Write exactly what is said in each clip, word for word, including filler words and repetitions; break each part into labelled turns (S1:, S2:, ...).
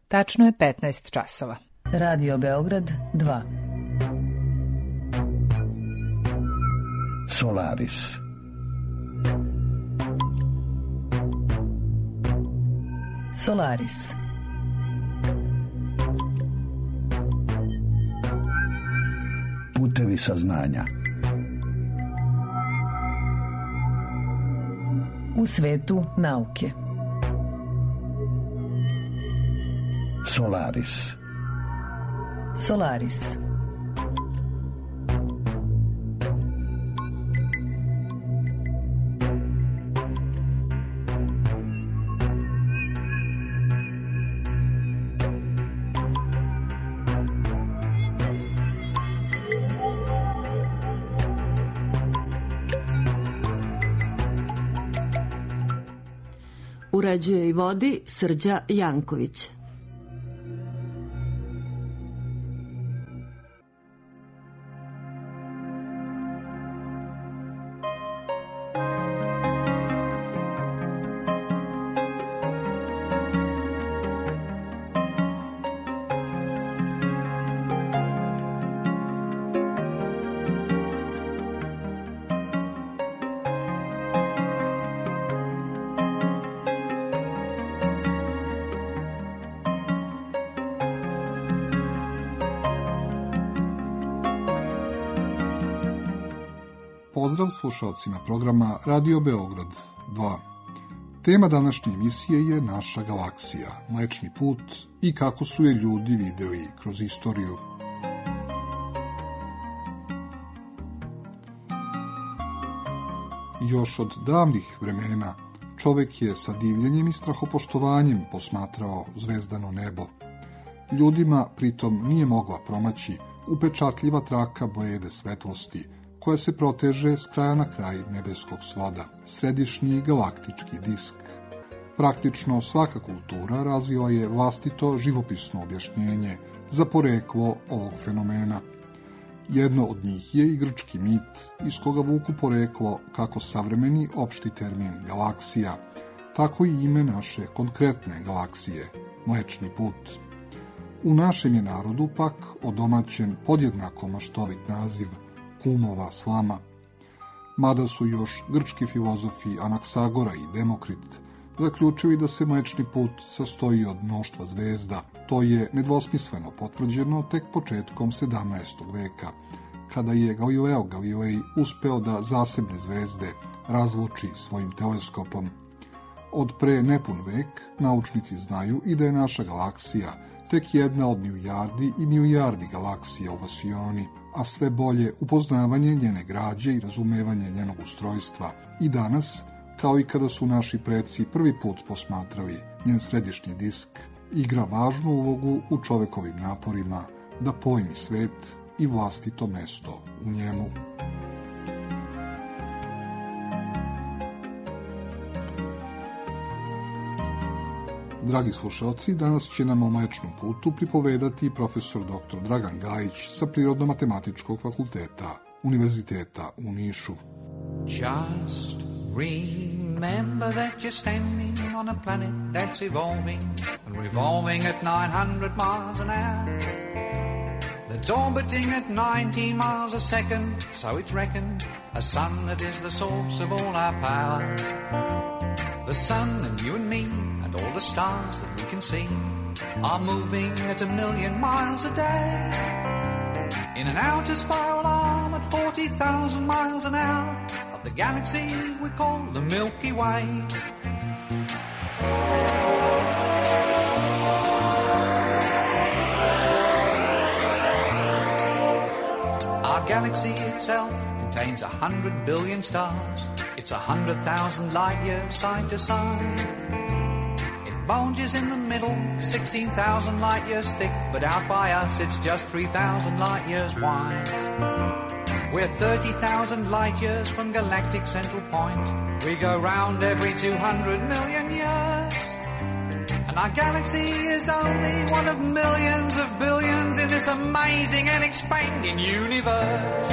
S1: Tačno je petnaest časova.
S2: Radio Beograd dva.
S3: Solaris.
S2: Solaris.
S3: Putevi saznanja.
S2: U svetu nauke.
S3: Solaris.
S2: Solaris.
S4: Uređuje i vodi Srđa Janković.
S5: Pozdrav slušalcima programa Radio Beograd dva. Tema današnje emisije je naša galaksija, Mlečni put i kako su je ljudi videli kroz istoriju. Još od davnih vremena čovek je sa divljenjem i strahopoštovanjem posmatrao zvezdano nebo. Ljudima pritom nije mogla promaći upečatljiva traka blede svetlosti, koja se proteže s kraja na kraj nebeskog svoda, središnji galaktički disk. Praktično svaka kultura razvila je vlastito živopisno objašnjenje za poreklo ovog fenomena. Jedno od njih je i grčki mit, iz koga vuku poreklo kako savremeni opšti termin galaksija, tako i ime naše konkretne galaksije, Mlečni put. U našem je narodu pak odomaćen podjednako maštovit naziv Kumova slama. Mada su još grčki filozofi Anaksagora i Demokrit zaključili da se Mlečni put sastoji od mnoštva zvezda. To je nedvosmisleno potvrđeno tek početkom sedamnaestog veka, kada je Galileo Galilei uspeo da zasebne zvezde razluči svojim teleskopom. Od pre nepun vek naučnici znaju i da je naša galaksija tek jedna od milijardi i milijardi galaksija u vasioni, a sve bolje upoznavanje njene građe i razumevanje njenog ustrojstva i danas, kao i kada su naši preci prvi put posmatrali njen središnji disk, igra važnu ulogu u čovekovim naporima da pojmi svet i vlastito mesto u njemu. Dragi slušalci, danas će nam o Mlečnom putu pripovedati profesor doktor Dragan Gajić sa Prirodno-matematičkog fakulteta Univerziteta u Nišu.
S6: Just remember that you're standing on a planet that's evolving and revolving at nine hundred miles an hour. That's orbiting at nineteen miles a second, so it's reckoned a sun that is the source of all our power. The sun and you and me and all the stars that we can see are moving at a million miles a day in an outer spiral arm at forty thousand miles an hour of the galaxy we call the Milky Way. Our galaxy itself contains a hundred billion stars. It's a hundred thousand light years side to side. It bulges in the middle, sixteen thousand light years thick, but out by us it's just three thousand light years wide. We're thirty thousand light years from galactic central point. We go round every two hundred million years. And our galaxy is only one of millions of billions in this amazing and expanding universe.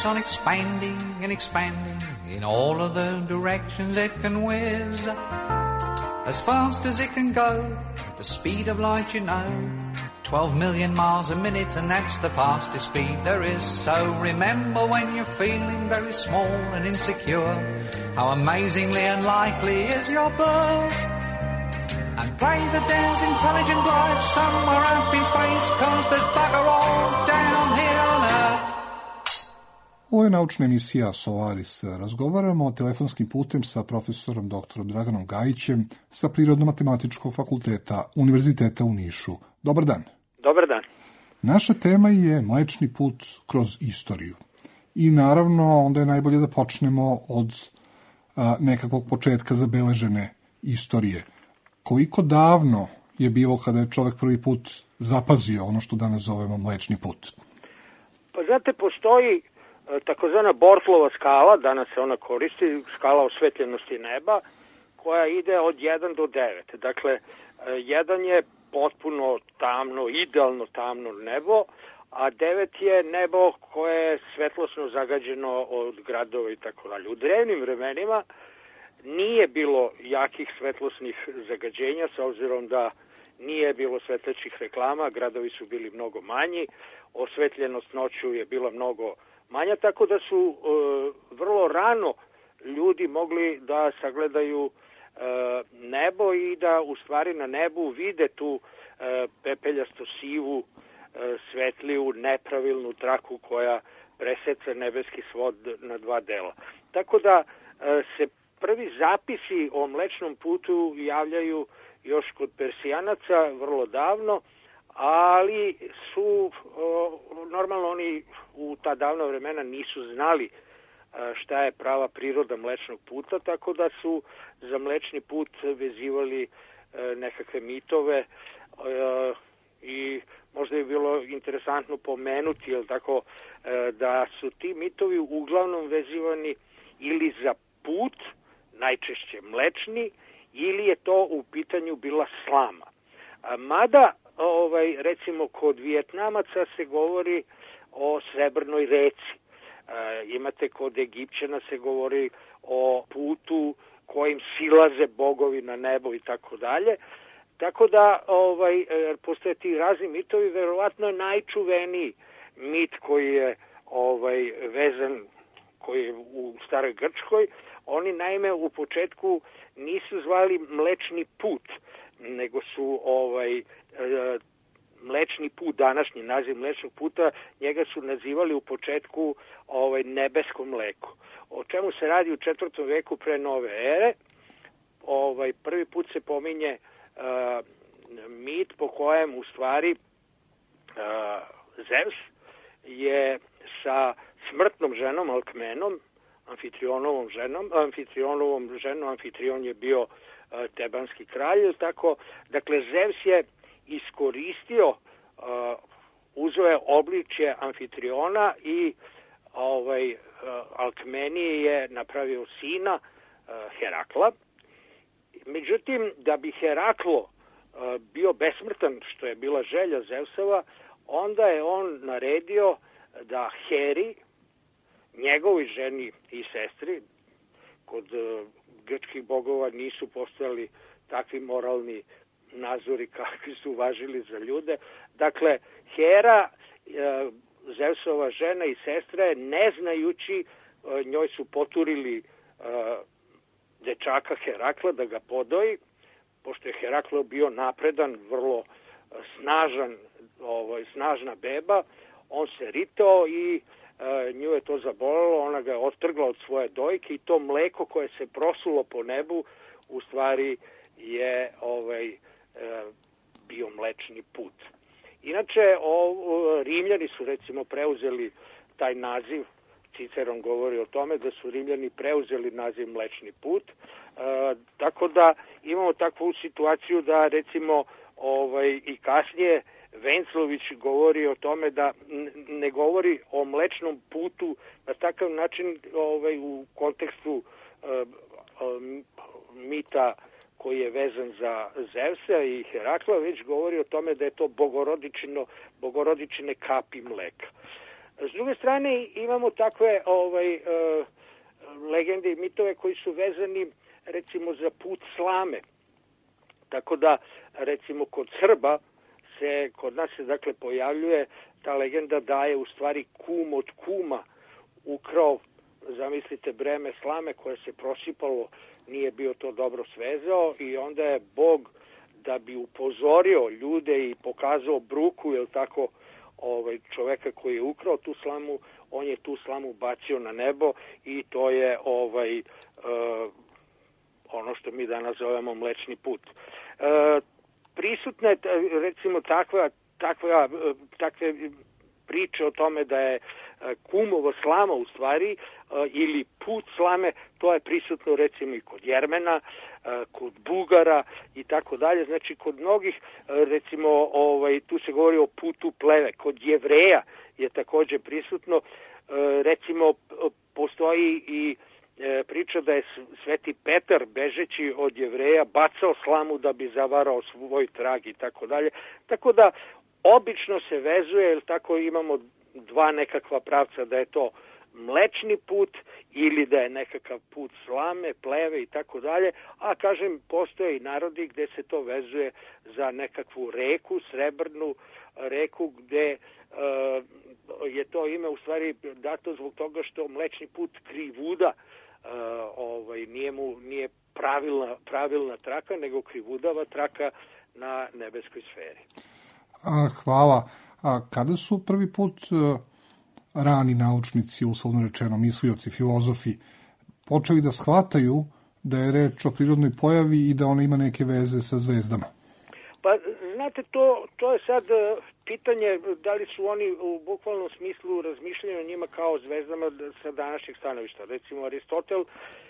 S6: on expanding and expanding in all of the directions it can whiz. As fast as it can go, at the speed of light, you know, twelve million miles a minute, and that's the fastest speed there is. So remember when you're feeling very small and insecure, how amazingly unlikely is your birth. And pray that there's intelligent life somewhere up in space, 'cause there's bugger all down here on Earth.
S5: Ovo je naučna emisija Solaris. Razgovaramo telefonskim putem sa profesorom doktorom Draganom Gajićem sa Prirodno-matematičkog fakulteta Univerziteta u Nišu. Dobar dan.
S3: Dobar dan.
S5: Naša tema je Mlečni put kroz istoriju. I naravno, onda je najbolje da počnemo od a, nekakvog početka zabeležene istorije. Koliko davno je bilo kada je čovek prvi put zapazio ono što danas zovemo Mlečni put?
S3: Pa znate, postoji takozvana Bortlova skala, danas se ona koristi, skala osvetljenosti neba, koja ide od jedan do devet. Dakle, jedan je potpuno tamno, idealno tamno nebo, a devet je nebo koje je svetlosno zagađeno od gradova i tako dalje. U drevnim vremenima nije bilo jakih svetlosnih zagađenja, s obzirom da nije bilo svetlećih reklama, gradovi su bili mnogo manji, osvetljenost noću je bila mnogo manja, tako da su e, vrlo rano ljudi mogli da sagledaju e, nebo i da u stvari na nebu vide tu e, pepeljasto sivu e, svetliju nepravilnu traku koja preseca nebeski svod na dva dela. Tako da e, se prvi zapisi o Mlečnom putu javljaju još kod Persijanaca vrlo davno, ali su o, normalno oni u ta davna vremena nisu znali a, šta je prava priroda Mlečnog puta, tako da su za Mlečni put vezivali a, nekakve mitove a, i možda je bilo interesantno pomenuti, jel tako, a, da su ti mitovi uglavnom vezivani ili za put, najčešće mlečni, ili je to u pitanju bila slama. A, mada Ovaj, recimo kod Vijetnamaca se govori o srebrnoj reci. E, imate kod Egipćana se govori o putu kojim silaze bogovi na nebo i tako dalje. Tako da ovaj, postoje ti razni mitovi, verovatno je najčuveniji mit koji je ovaj, vezan, koji je u Staroj Grčkoj. Oni naime u početku nisu zvali Mlečni put, nego su ovaj Mlečni put, današnji naziv Mlečnog puta, njega su nazivali u početku ovaj nebesko mleko. O čemu se radi u četvrtom veku pre nove ere? Ovaj prvi put se pominje uh, mit po kojem u stvari uh, Zeus je sa smrtnom ženom Alkmenom, Amfitrionovom ženom, Amfitrionovom ženom, Amfitrion je bio uh, tebanski kralj, tako, dakle Zeus je iskoristio, uh, uzeo obličje Amfitriona i ovaj uh, Alkmenije je napravio sina uh, Herakla. Međutim, da bi Heraklo uh, bio besmrtan, što je bila želja Zeusova, onda je on naredio da Heri, njegovi ženi i sestri, kod uh, grčkih bogova nisu postojali takvi moralni nazori kakvi su važili za ljude. Dakle, Hera, e, Zeusova žena i sestra, ne znajući, e, njoj su poturili e, dečaka Herakla da ga podoji, pošto je Heraklo bio napredan, vrlo snažan, ovaj, snažna beba, on se ritao i e, nju je to zabolelo, ona ga je otrgla od svoje dojke i to mleko koje se prosulo po nebu u stvari je ovaj bio Mlečni put. Inače, o, Rimljani su recimo preuzeli taj naziv, Ciceron govori o tome da su Rimljani preuzeli naziv Mlečni put, e, tako da imamo takvu situaciju da recimo ovaj, i kasnije Venclović govori o tome da ne govori o Mlečnom putu na takav način ovaj, u kontekstu e, e, mita koji je vezan za Zevsa i Herakla, već govori o tome da je to bogorodičino, bogorodičine kapi mleka. S druge strane imamo takve ovaj, uh, legende i mitove koji su vezani recimo za put slame. Tako da recimo kod Srba se, kod nas se dakle pojavljuje ta legenda da je u stvari kum od kuma ukrao, zamislite, breme slame koje se prosipalo, nije bio to dobro svezao i onda je Bog, da bi upozorio ljude i pokazao bruku, jel tako, ovaj, čoveka koji je ukrao tu slamu, on je tu slamu bacio na nebo i to je ovaj, uh, ono što mi danas zovemo Mlečni put. Uh, prisutna je recimo takva, takva, takve priče o tome da je kumova slama u stvari ili put slame, to je prisutno recimo i kod Jermena, kod Bugara i tako dalje. Znači kod mnogih recimo ovaj, tu se govori o putu pleve, kod Jevreja je također prisutno. Recimo postoji i priča da je Sveti Petar bežeći od Jevreja bacao slamu da bi zavarao svoj trag i tako dalje. Tako da obično se vezuje, jer tako imamo dva nekakva pravca, da je to Mlečni put ili da je nekakav put slame, pleve i tako dalje, a kažem postoje i narodi gde se to vezuje za nekakvu reku, srebrnu reku, gde uh, je to ime u stvari dato zbog toga što Mlečni put Krivuda uh, ovaj, nije, mu, nije pravilna, pravilna traka, nego krivudava traka na nebeskoj sferi.
S5: A, hvala. A kada su prvi put uh, rani naučnici, uslovno rečeno, mislioci, filozofi, počeli da shvataju da je reč o prirodnoj pojavi i da ona ima neke veze sa zvezdama?
S3: Pa, znate, to, to je sad uh, pitanje da li su oni u bukvalnom smislu razmišljaju o njima kao zvezdama sa današnjeg stanovišta. Recimo, Aristotel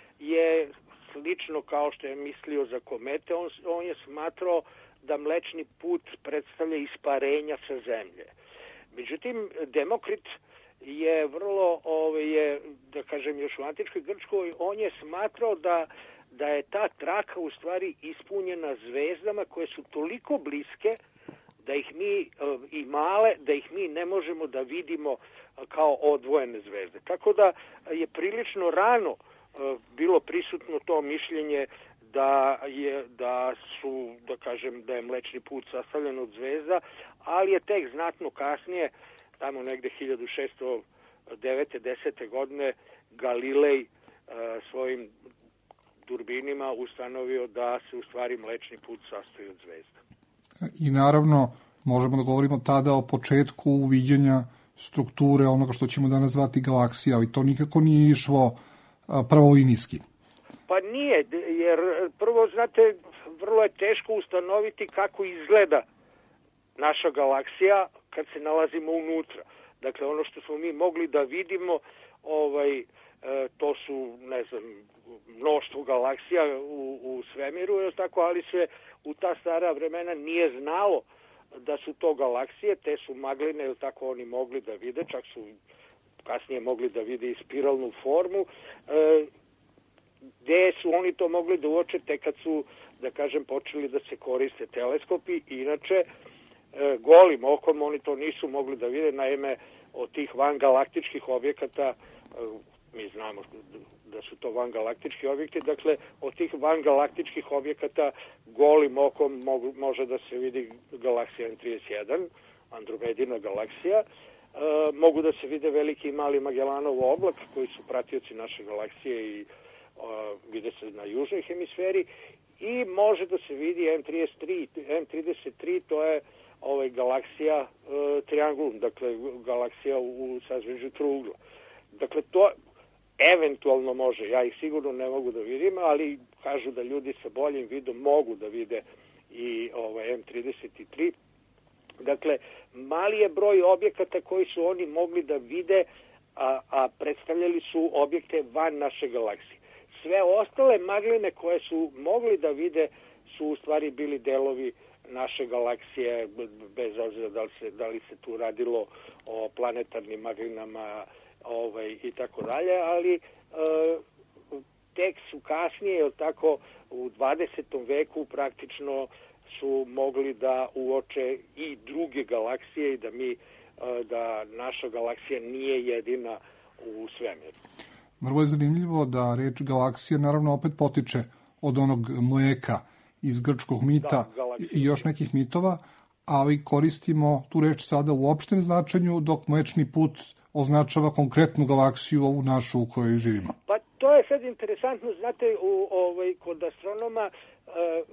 S3: je slično kao što je mislio za komete, on, on je smatrao da Mlečni put predstavlja isparenja sa zemlje. Međutim, Demokrit je vrlo, ovaj, je, da kažem, još u antičkoj Grčkoj, on je smatrao da, da je ta traka u stvari ispunjena zvezdama koje su toliko bliske da ih mi, i male, da ih mi ne možemo da vidimo kao odvojene zvezde. Tako da je prilično rano bilo prisutno to mišljenje da je da su da kažem da je Mlečni put sastavljen od zvezda, ali je tek znatno kasnije, tamo negde hiljadu šesto devete desete godine, Galilej uh, svojim durbinima ustanovio da se u stvari Mlečni put sastoji od zvezda.
S5: I naravno možemo da govorimo tada o početku uviđenja strukture onoga što ćemo danas zvati galaksija, ali to nikako nije išlo uh, pravolinijski.
S3: Pa nije, jer prvo, znate, vrlo je teško ustanoviti kako izgleda naša galaksija kad se nalazimo unutra. Dakle, ono što smo mi mogli da vidimo, ovaj, to su, ne znam, mnoštvo galaksija u, u svemiru, tako, ali se u ta stara vremena nije znalo da su to galaksije, te su magline, ili tako oni mogli da vide, čak su kasnije mogli da vide i spiralnu formu, e, gde su oni to mogli da uoče tek kad su, da kažem, počeli da se koriste teleskopi. Inače, e, golim okom oni to nisu mogli da vide. Naime, od tih vangalaktičkih objekata, e, mi znamo da su to vangalaktički objekti, dakle, od tih vangalaktičkih objekata golim okom mogu, može da se vidi galaksija M trideset jedan, Andromedina galaksija, e, mogu da se vide veliki i mali Magellanov oblak, koji su pratioci naše galaksije i Uh, vide se na južnoj hemisferi, i može da se vidi M trideset tri, M trideset tri to je ovaj, galaksija uh, Triangulum, dakle galaksija u, u sazvežđu trougla. Dakle, to eventualno može, ja ih sigurno ne mogu da vidim, ali kažu da ljudi sa boljim vidom mogu da vide i ovaj, M trideset tri. Dakle, mali je broj objekata koji su oni mogli da vide, a, a predstavljali su objekte van naše galaksije. Sve ostale magline koje su mogli da vide su u stvari bili delovi naše galaksije, bez obzira da li se, da li se tu radilo o planetarnim maglinama ovaj, i tako dalje, ali e, tek su kasnije, jel tako, u dvadesetom veku praktično su mogli da uoče i druge galaksije i da mi da naša galaksija nije jedina u svemiru.
S5: Vrlo je zanimljivo da reč galaksija naravno opet potiče od onog mleka iz grčkog mita da, i još nekih mitova, ali koristimo tu reč sada u opštem značenju, dok Mlečni put označava konkretnu galaksiju, ovu našu u kojoj živimo.
S3: Pa to je sad interesantno, znate, u, ovaj, kod astronoma e,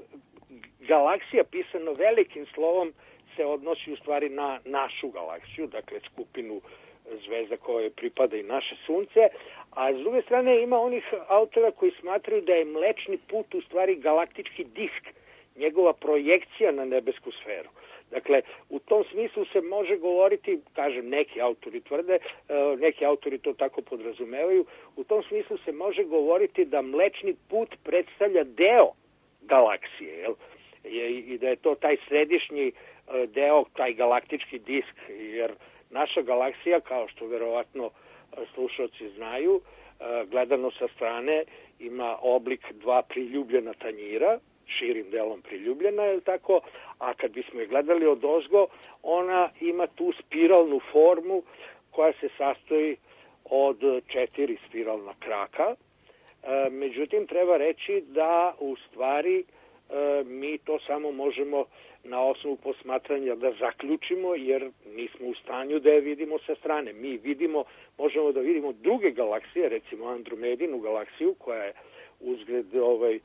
S3: galaksija pisano velikim slovom se odnosi u stvari na našu galaksiju, dakle skupinu zvezda koje pripada i naše sunce, a s druge strane ima onih autora koji smatraju da je Mlečni put u stvari galaktički disk, njegova projekcija na nebesku sferu. Dakle, u tom smislu se može govoriti, kažem, neki autori tvrde, neki autori to tako podrazumevaju, u tom smislu se može govoriti da Mlečni put predstavlja deo galaksije, jel? I da je to taj središnji deo, taj galaktički disk, jer naša galaksija, kao što verovatno slušalci znaju, gledano sa strane, ima oblik dva priljubljena tanjira, širim delom priljubljena, je tako, a kad bismo je gledali od ozgo, ona ima tu spiralnu formu koja se sastoji od četiri spiralna kraka. E, međutim, treba reći da u stvari e, mi to samo možemo na osnovu posmatranja da zaključimo, jer nismo u stanju da je vidimo sa strane. Mi vidimo, možemo da vidimo druge galaksije, recimo Andromedinu galaksiju, koja je uzgled ovaj, e,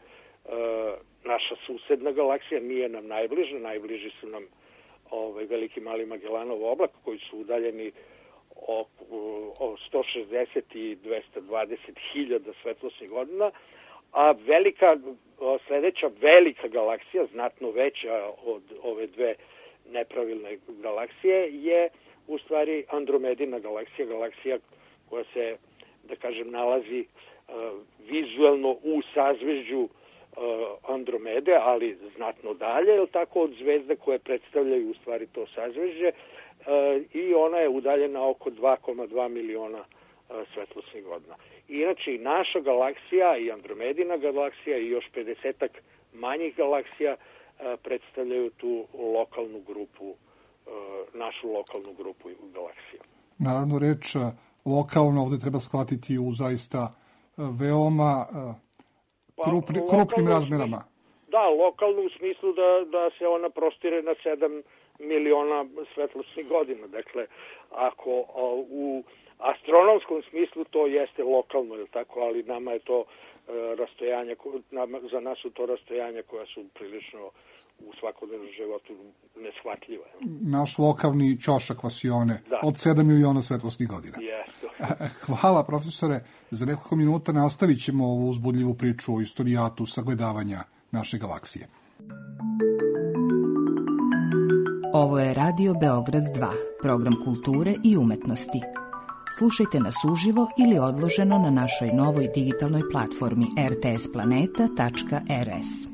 S3: naša susedna galaksija, nije nam najbliža, najbliži su nam ovaj, Veliki Mali Magellanov oblak, koji su udaljeni o, o sto šezdeset i dvesta dvadeset hiljada svetlosnih godina, a velika, sledeća velika galaksija, znatno veća od ove dve nepravilne galaksije, je u stvari Andromedina galaksija, galaksija koja se, da kažem, nalazi uh, vizuelno u sazvežđu uh, Andromede, ali znatno dalje, je tako, od zvezde koje predstavljaju u stvari to sazvežđe, uh, i ona je udaljena oko dva zarez dva miliona uh, svetlosnih godina. Inače, i naša galaksija, i Andromedina galaksija, i još pedesetak manjih galaksija uh, predstavljaju tu lokalnu grupu, uh, našu lokalnu grupu galaksija.
S5: Naravno, reč lokalno ovde treba shvatiti u zaista veoma uh, krupni, pa, krupnim razmerama.
S3: Da, lokalno u smislu da, da se ona prostire na sedam miliona svetlosnih godina. Dakle, ako uh, u astronomskom smislu to jeste lokalno, je tako, ali nama je to uh, rastojanje, nama, za nas su to rastojanja koja su prilično u svakodnevnom životu neshvatljiva.
S5: Naš lokalni ćošak vasione da. Od sedam miliona svetlosnih godina.
S3: Yes.
S5: Hvala, profesore. Za nekoliko minuta nastavit ćemo ovu uzbudljivu priču o istorijatu sagledavanja naše galaksije.
S1: Ovo je Radio Beograd dva, program kulture i umetnosti. Slušajte nas uživo ili odloženo na našoj novoj digitalnoj platformi er te es planeta tačka er es.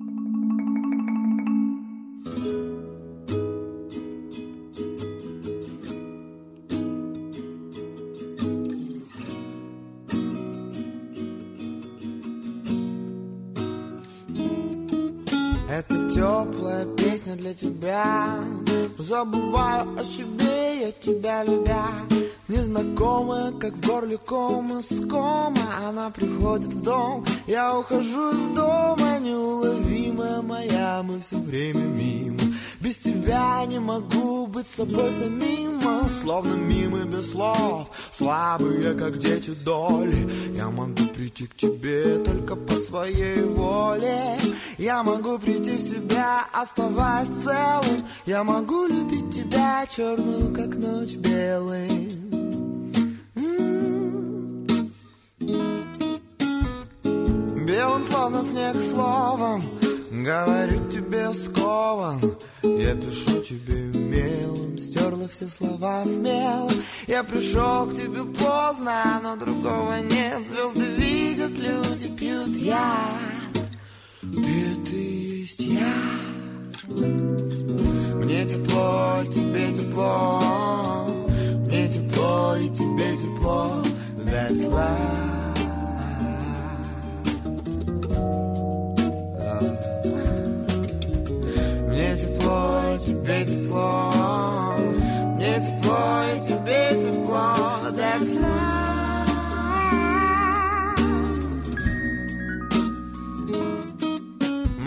S7: Это теплая песня для тебя. Забываю о себе, я тебя любя. Незнакомая, как в горле ком искома. Она приходит в дом, я ухожу из дома. Неуловимая моя, мы все время мимо. Без тебя не могу быть собой самим. Словно мимо без слов, слабые, как дети доли. Я могу прийти к тебе только по своей воле. Я могу прийти в себя, оставаясь целым. Я могу любить тебя черную, как ночь, белым. Белым, словно снег, словом говорю тебе скован. Я пишу тебе мелом, стерла все слова смело. Я пришел к тебе поздно, но другого нет. Звезды видят, люди пьют яд. Ты это и есть я. Мне тепло, и тебе тепло. Мне тепло, и тебе тепло. That's life. Мне тепло, тебе тепло, мне тепло,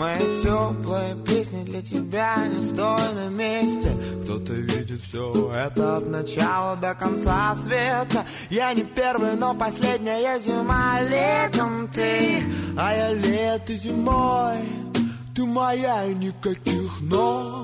S7: Мои теплые песни для тебя не стой на месте. Кто-то видит все это от начала до конца света. Я не первый, но последняя зима. Летом ты, а я лето зимой. Ты моя и никаких но.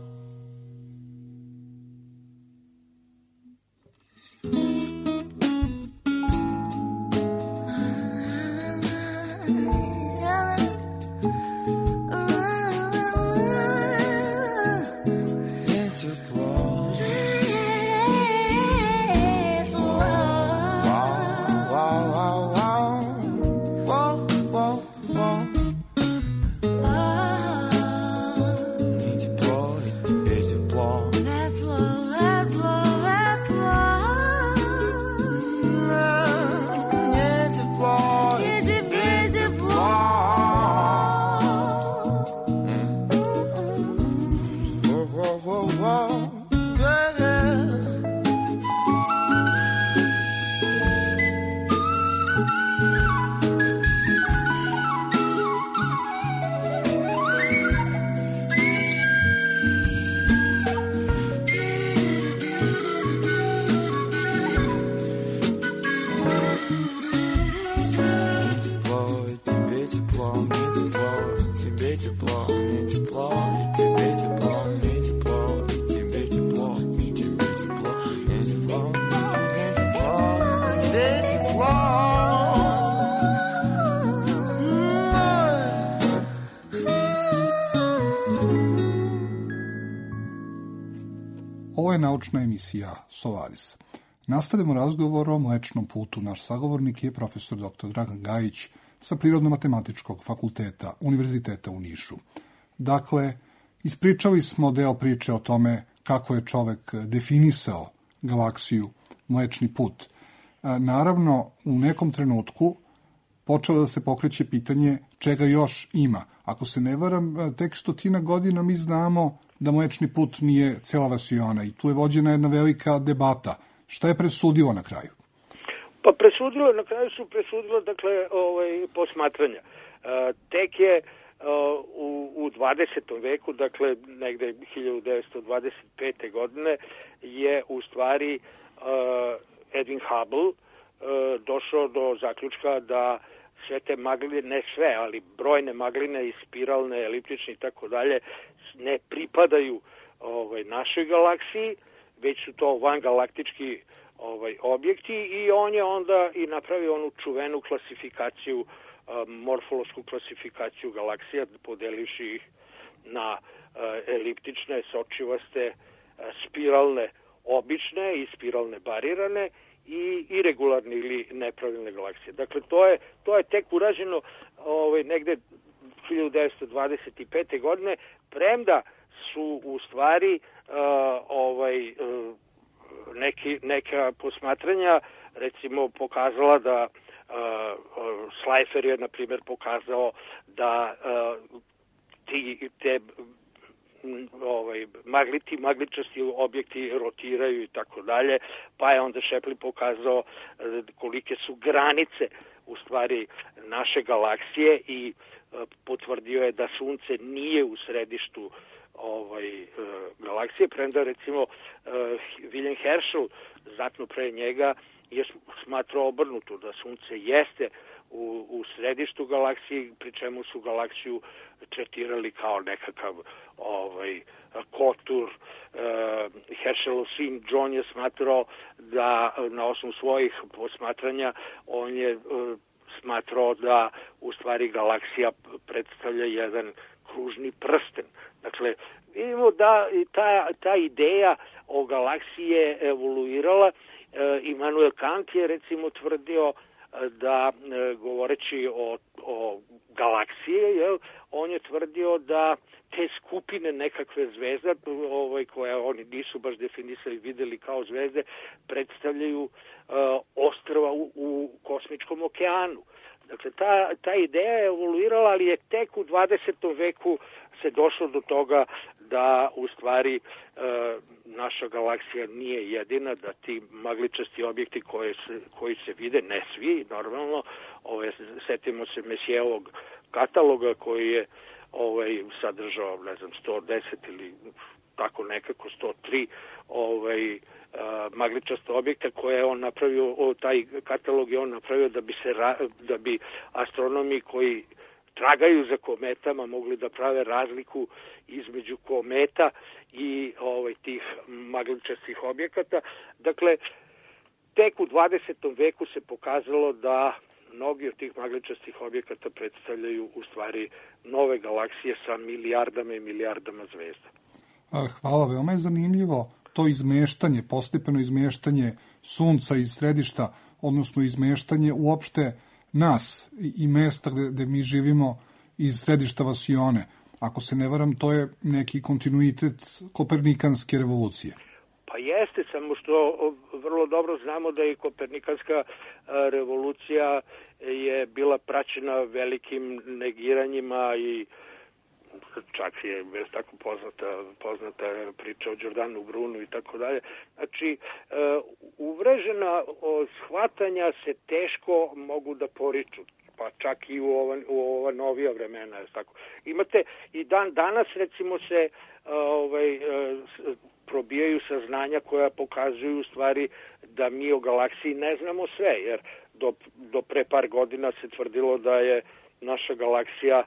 S5: Ovo je naučna emisija Solaris. Nastavljamo razgovor o Mlečnom putu. Naš sagovornik je profesor doktor Dragan Gajić sa Prirodno-matematičkog fakulteta Univerziteta u Nišu. Dakle, ispričali smo deo priče o tome kako je čovek definisao galaksiju Mlečni put. Naravno, u nekom trenutku počelo da se pokreće pitanje čega još ima. Ako se ne varam, tek stotina godina mi znamo da Mlečni put nije cela vasiona i tu je vođena jedna velika debata. Šta je presudilo na kraju?
S3: Pa presudilo, na kraju su presudilo, dakle, ovaj, posmatranja. E, tek je u, u dvadesetom veku, dakle, negde hiljadu devetsto dvadeset pete godine, je u stvari uh, Edwin Hubble uh, došao do zaključka da sve te magline, ne sve, ali brojne magline i spiralne, eliptične i tako dalje, ne pripadaju ovaj, našoj galaksiji, već su to vangalaktički ovaj, objekti i on je onda i napravio onu čuvenu klasifikaciju, uh, morfološku klasifikaciju galaksija, podelivši ih na uh, eliptične, sočivaste, uh, spiralne, obične i spiralne barirane i irregularne ili nepravilne galaksije. Dakle, to je, to je tek urađeno ovaj, negde hiljadu devetsto dvadeset pete godine, premda su u stvari uh, ovaj, uh, neki, neka posmatranja recimo pokazala da uh, Slipher je na primjer pokazao da uh, ti, te ovaj, magliti, magličasti objekti rotiraju i tako dalje, pa je onda Shapley pokazao kolike su granice u stvari naše galaksije i potvrdio je da Sunce nije u središtu ovaj, galaksije, premda recimo William Herschel znatno pre njega je smatrao obrnuto, da Sunce jeste u, u središtu galaksije, pri čemu su galaksiju tretirali kao nekakav ovaj, kotur. Herschelov sin John je smatrao da na osnovu svojih posmatranja on je smatrao da u stvari galaksija predstavlja jedan kružni prsten. Dakle, vidimo da ta, ta ideja o galaksiji je evoluirala. Immanuel Kant je recimo tvrdio da, govoreći o, o galaksije, jel, on je tvrdio da te skupine nekakve zvezda, ovaj, koje oni nisu baš definisali, videli kao zvezde, predstavljaju uh, ostrva u, u kosmičkom okeanu. Dakle, ta, ta ideja je evoluirala, ali je tek u dvadesetom veku se došlo do toga da u stvari e, naša galaksija nije jedina, da ti magličasti objekti koje se, koji se vide, ne svi, normalno, ove, setimo se Messijeovog kataloga koji je ovaj, sadržao, ne znam, sto deset ili tako nekako sto tri ovaj, magličasta objekta koje je on napravio, o, taj katalog je on napravio da bi se da bi astronomi koji tragaju za kometama mogli da prave razliku između kometa i ovaj, tih magličastih objekata. Dakle, tek u dvadesetom veku se pokazalo da mnogi od tih magličastih objekata predstavljaju u stvari nove galaksije sa milijardama i milijardama zvezda.
S5: Hvala, veoma je zanimljivo to izmeštanje, postepeno izmeštanje Sunca iz središta, odnosno izmeštanje uopšte nas i mesta gde, gde mi živimo iz središta Vasione. Ako se ne varam, to je neki kontinuitet kopernikanske revolucije.
S3: Pa jeste, samo što vrlo dobro znamo da i kopernikanska revolucija je bila praćena velikim negiranjima i čak je već tako poznata, poznata priča o Giordanu Brunu i tako dalje. Znači, uvrežena shvatanja se teško mogu da poriču, pa čak i u ova, u ova novija vremena. Tako. Imate i dan danas, recimo, se ovaj, probijaju saznanja koja pokazuju u stvari da mi o galaksiji ne znamo sve, jer do, do pre par godina se tvrdilo da je naša galaksija,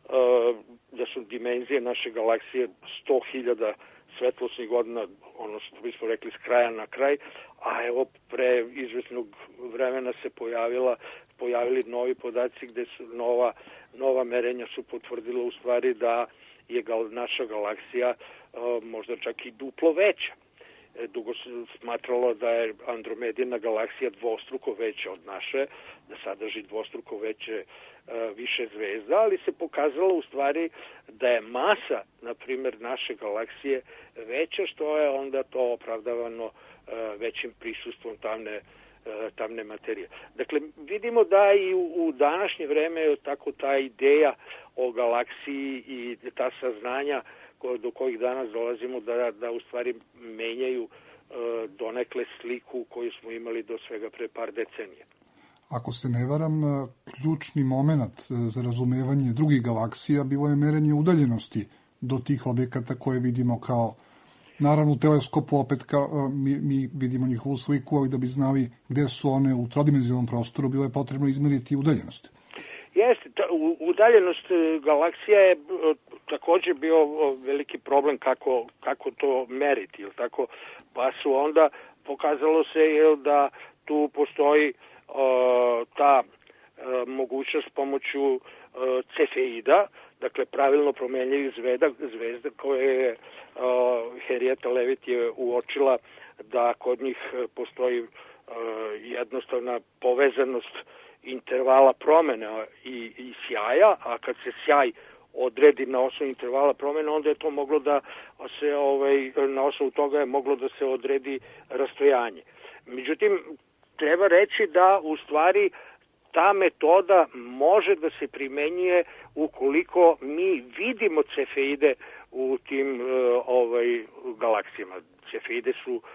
S3: da su dimenzije naše galaksije sto hiljada svetlosnih godina, ono što bismo rekli s kraja na kraj, a evo pre izvesnog vremena se pojavila, pojavili novi podaci gde su nova, nova merenja su potvrdila u stvari da je gal, naša galaksija uh, možda čak i duplo veća. E, dugo se smatralo da je Andromedina galaksija dvostruko veća od naše, da sadrži dvostruko veće uh, više zvezda, ali se pokazalo u stvari da je masa, na primjer, naše galaksije veća, što je onda to opravdavano uh, većim prisustvom tamne tamne materije. Dakle, vidimo da i u, u današnje vreme je tako ta ideja o galaksiji i ta saznanja ko, do kojih danas dolazimo da, da u stvari menjaju e, donekle sliku koju smo imali do svega pre par decenija.
S5: Ako se ne varam, ključni moment za razumevanje drugih galaksija bilo je merenje udaljenosti do tih objekata koje vidimo kao. Naravno, u teleskopu opet kao, mi, mi vidimo njihovu sliku, ali da bi znali gde su one u trodimenzionalnom prostoru, bilo je potrebno izmeriti udaljenost.
S3: Jeste, ta, u, udaljenost galaksija je takođe bio veliki problem kako, kako to meriti, jel tako? Pa su onda pokazalo se jel, da tu postoji o, ta o, mogućnost pomoću cefeida, dakle pravilno promenljivih zvezda, zvezda koje je uh, Henrietta Leavitt je uočila da kod njih postoji uh, jednostavna povezanost intervala promena i, i sjaja, a kad se sjaj odredi na osnovu intervala promena, onda je to moglo da se, ovaj, na osnovu toga je moglo da se odredi rastojanje. Međutim, treba reći da u stvari ta metoda može da se primenjuje ukoliko mi vidimo cefeide u tim uh, ovaj, galaksijama. Cefeide su uh,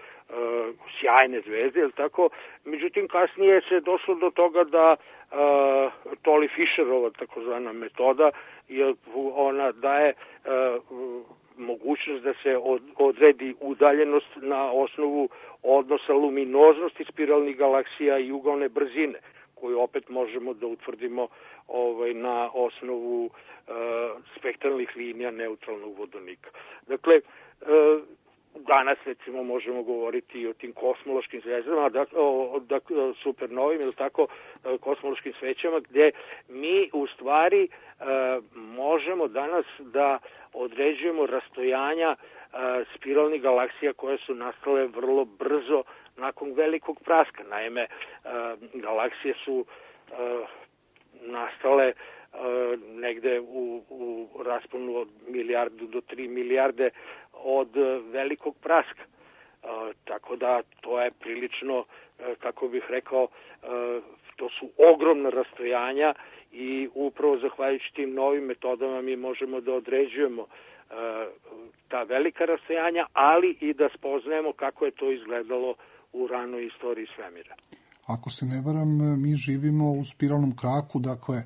S3: sjajne zvezde, je li tako? Međutim, kasnije se došlo do toga da uh, Tolly Fisherova takozvana metoda, jer ona daje uh, mogućnost da se od, odredi udaljenost na osnovu odnosa luminoznosti spiralnih galaksija i ugaone brzine, koju opet možemo da utvrdimo ovaj, na osnovu uh, spektralnih linija neutralnog vodonika. Dakle, uh, danas recimo možemo govoriti o tim kosmološkim zvezdama, da, o, da, supernovim ili tako kosmološkim svećama, gde mi u stvari uh, možemo danas da određujemo rastojanja uh, spiralnih galaksija koje su nastale vrlo brzo nakon velikog praska. Naime, uh, galaksije su uh, nastale uh, negde u, u rasponu od milijardu do tri milijarde od uh, velikog praska. Uh, tako da to je prilično, uh, kako bih rekao, uh, to su ogromna rastojanja i upravo zahvaljujući tim novim metodama mi možemo da određujemo uh, ta velika rastojanja, ali i da spoznajemo kako je to izgledalo u ranoj istoriji svemira.
S5: Ako se ne varam, mi živimo u spiralnom kraku, dakle,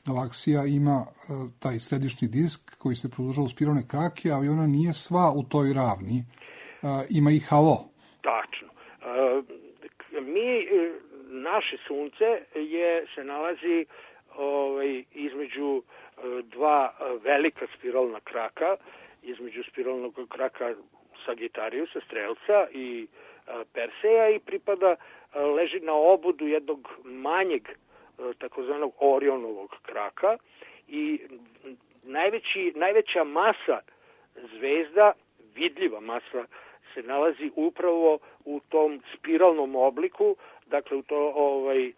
S5: galaksija ima taj središnji disk koji se produžava u spiralne krake, ali ona nije sva u toj ravni. Ima i halo.
S3: Tačno. Mi, naše sunce je, se nalazi ovaj, između dva velika spiralna kraka, između spiralnog kraka Sagitariusa, Strelca i Perseja i pripada, leži na obodu jednog manjeg takozvanog Orionovog kraka i najveći, najveća masa zvezda, vidljiva masa, se nalazi upravo u tom spiralnom obliku, dakle u, to, ovaj,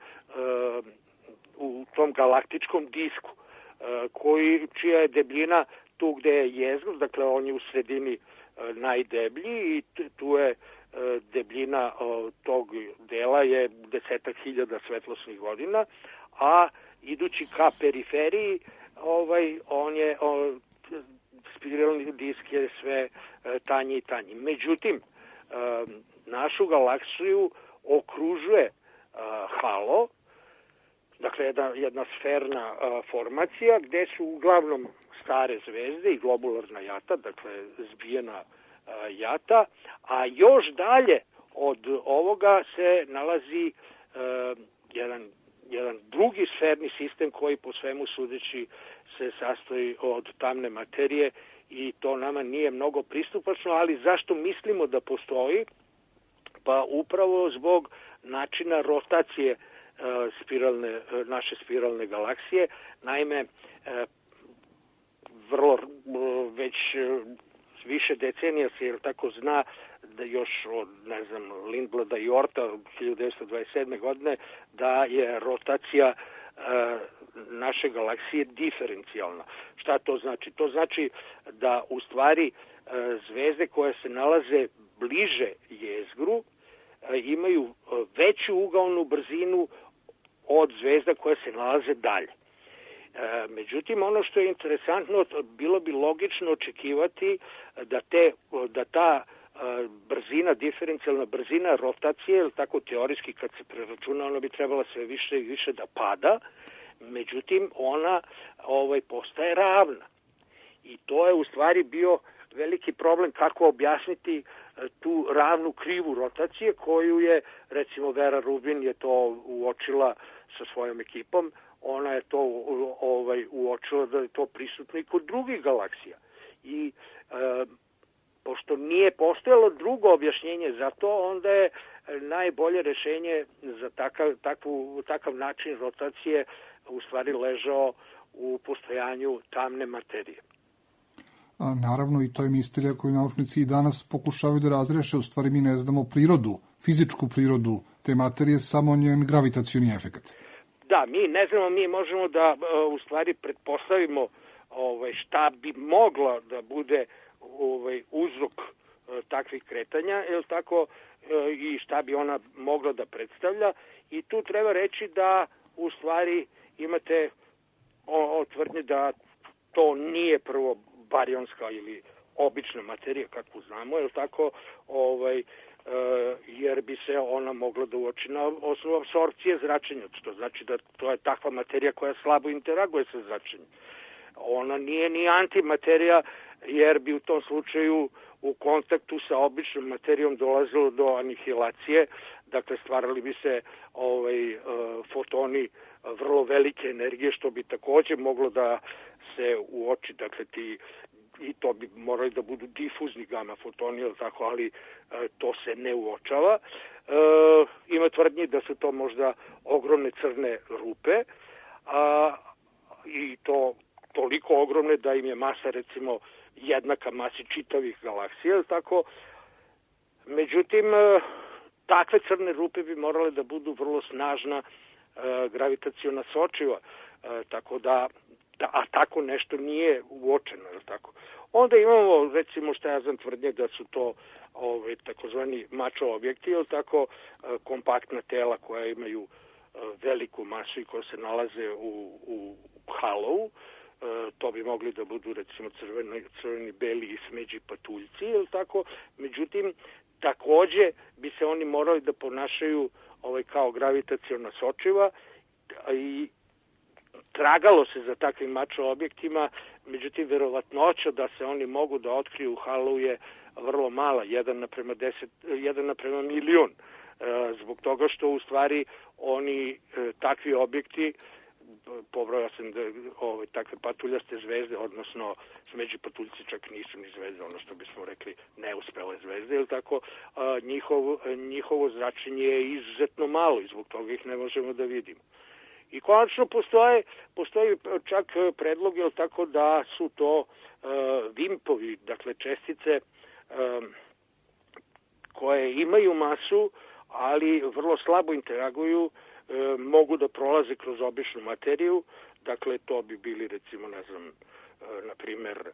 S3: u tom galaktičkom disku, koji, čija je debljina tu gde je jezgro, dakle on je u sredini najdeblji i tu je debljina tog dela je desetak hiljada svetlosnih godina, a idući ka periferiji ovaj, on je on, spiralni disk je sve tanji i tanji. Međutim, našu galaksiju okružuje halo, dakle jedna, jedna sferna formacija gde su uglavnom stare zvezde i globularna jata, dakle zbijena jata, a još dalje od ovoga se nalazi jedan, jedan drugi sferni sistem koji po svemu sudeći se sastoji od tamne materije i to nama nije mnogo pristupačno, ali zašto mislimo da postoji? Pa upravo zbog načina rotacije spiralne, naše spiralne galaksije. Naime, vrlo već više decenija se jer tako zna da još od, ne znam, Lindblada i Orta hiljadu devetsto dvadeset sedme godine da je rotacija naše galaksije diferencijalna. Šta to znači? To znači da u stvari zvezde koje se nalaze bliže jezgru imaju veću ugaonu brzinu od zvezda koje se nalaze dalje. Međutim, ono što je interesantno, bilo bi logično očekivati da, te, da ta brzina, diferencijalna brzina rotacije, ili tako teorijski kad se preračuna, ona bi trebala sve više i više da pada, međutim, ona ovaj, postaje ravna. I to je u stvari bio veliki problem kako objasniti tu ravnu krivu rotacije koju je, recimo, Vera Rubin je to uočila sa svojom ekipom, ona je to ovaj, uočila da je to prisutno i kod drugih galaksija. I e, pošto nije postojalo drugo objašnjenje za to, onda je najbolje rešenje za takav, takvu, takav način rotacije u stvari ležao u postojanju tamne materije.
S5: A, naravno, i to je misterija koju naučnici i danas pokušavaju da razreše. U stvari mi ne znamo prirodu, fizičku prirodu te materije, samo njen gravitacioni efekat.
S3: Da, mi ne znamo, mi možemo da u stvari pretpostavimo ovaj, šta bi moglo da bude ovaj, uzrok takvih kretanja, je tako, i šta bi ona mogla da predstavlja. I tu treba reći da u stvari imate otvrdnje da to nije prvo barionska ili obična materija, kako znamo, je tako, ovaj, jer bi se ona mogla da uoči na osnovu apsorpcije zračenja, što znači da to je takva materija koja slabo interaguje sa zračenjem. Ona nije ni antimaterija, jer bi u tom slučaju u kontaktu sa običnom materijom dolazilo do anihilacije, dakle stvarali bi se ovaj, fotoni vrlo velike energije, što bi takođe moglo da se uoči, dakle ti i to bi morali da budu difuzni gama fotoni, tako, ali e, to se ne uočava. E, ima tvrdnji da su to možda ogromne crne rupe, a, i to toliko ogromne da im je masa, recimo, jednaka masi čitavih galaksija, tako. Međutim, e, takve crne rupe bi morale da budu vrlo snažna e, gravitaciona sočiva, e, tako da Da, a tako nešto nije uočeno, je tako? Onda imamo, recimo, šta ja znam, tvrdnje da su to ovaj, takozvani mačo objekti, je tako, kompaktna tela koja imaju veliku masu i koja se nalaze u, u halovu. To bi mogli da budu, recimo, crveni, crveni beli i smeđi patuljci, je tako? Međutim, takođe bi se oni morali da ponašaju ovaj, kao gravitaciona sočiva i tragalo se za takvim mačo objektima, međutim verovatnoća da se oni mogu da otkriju u halu je vrlo mala, jedan naprema deset, jedan naprema milion. Zbog toga što u stvari oni takvi objekti, pobrojao sam da ove, takve patuljaste zvezde, odnosno smeđi patuljci čak nisu ni zvezde, ono što bismo rekli neuspele zvezde, ili tako, a, njihov, njihovo zračenje je izuzetno malo i zbog toga ih ne možemo da vidimo. I konačno postoje, postoji čak predlog, ili tako, da su to a, vimpovi, dakle čestice a, koje imaju masu, ali vrlo slabo interaguju, e, mogu da prolaze kroz običnu materiju, dakle to bi bili recimo, ne znam, e, na primer, e,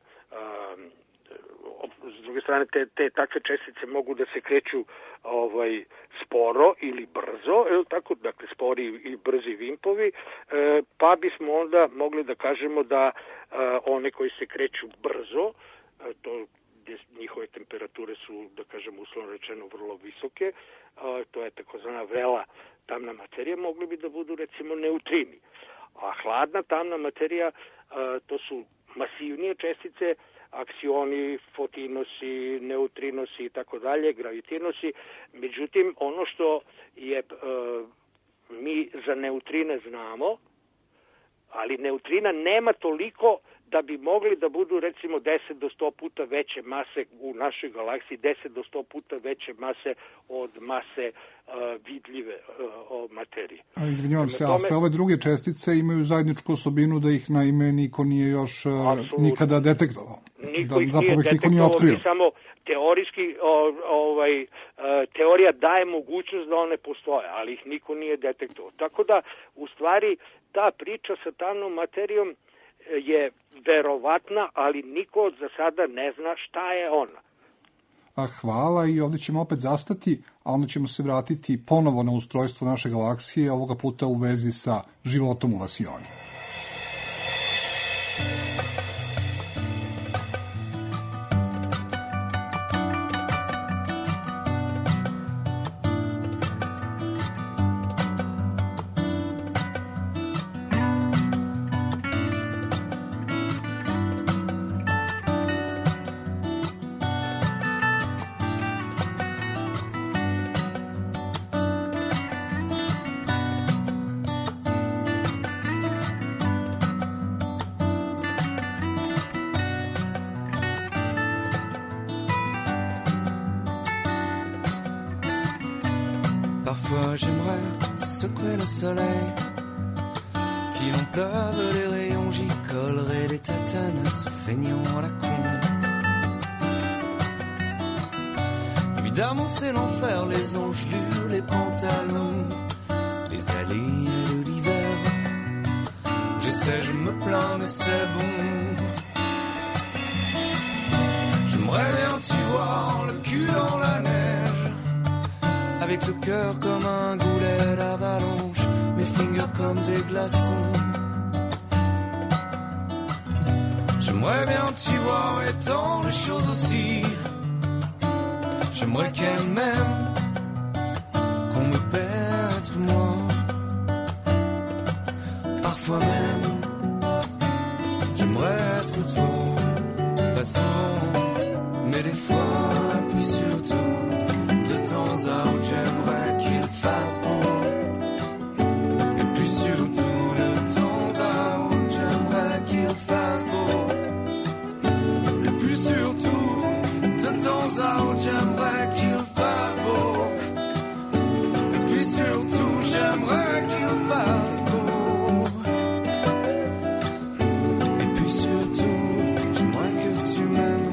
S3: s druge strane te, te takve čestice mogu da se kreću ovaj sporo ili brzo, je tako, dakle spori i brzi vimpovi, e, pa bismo onda mogli da kažemo da e, one koji se kreću brzo, e, to njihove temperature su, da kažem, uslovno rečeno vrlo visoke, a, to je takozvana vrela tamna materija, mogli bi da budu recimo neutrini. A hladna tamna materija, a, to su masivnije čestice, aksioni, fotinosi, neutrinosi i tako dalje, gravitinosi. Međutim, ono što je a, mi za neutrine znamo, ali neutrina nema toliko da bi mogli da budu recimo deset do sto puta veće mase u našoj galaksiji, deset do sto puta veće mase od mase uh, vidljive uh, materije.
S5: A izvinjavam se, a sve ove druge čestice imaju zajedničku osobinu da ih naime niko nije još uh, nikada detektovao.
S3: Niko
S5: da,
S3: ih nije detektovao, mi samo teorijski, o, ovaj, uh, teorija daje mogućnost da one postoje, ali ih niko nije detektovao. Tako da, u stvari, ta priča sa tamnom materijom je verovatna, ali niko za sada ne zna šta je ona.
S5: A hvala, i ovdje ćemo opet zastati, a onda ćemo se vratiti ponovo na ustrojstvo naše galaksije, ovoga puta u vezi sa životom u vasioni.
S8: Parfois j'aimerais secouer le soleil, qu'il en pleuve les rayons, j'y collerai des tatanes à ce feignant à la con. Évidemment c'est l'enfer, les engelures, les pantalons, les allées de l'hiver. Je sais, je me plains mais c'est bon. J'aimerais bien t'y voir, le cul dans la neige, avec le cœur comme un goulet d'avalanche, mes fingers comme des glaçons. J'aimerais bien t'y voir et tant de choses aussi. J'aimerais qu'elle m'aime, qu'on me pète moi. Parfois même, j'aimerais être toi. Pas souvent, mais des fois, puis surtout, de temps à autre, j'aimerais qu'il fasse beau. Et puis surtout, de temps à autre, j'aimerais qu'il fasse beau. Et puis surtout, de temps à autre, j'aimerais qu'il fasse beau. Et puis surtout, j'aimerais qu'il fasse beau. Et puis surtout, j'aimerais que tu m'aimes.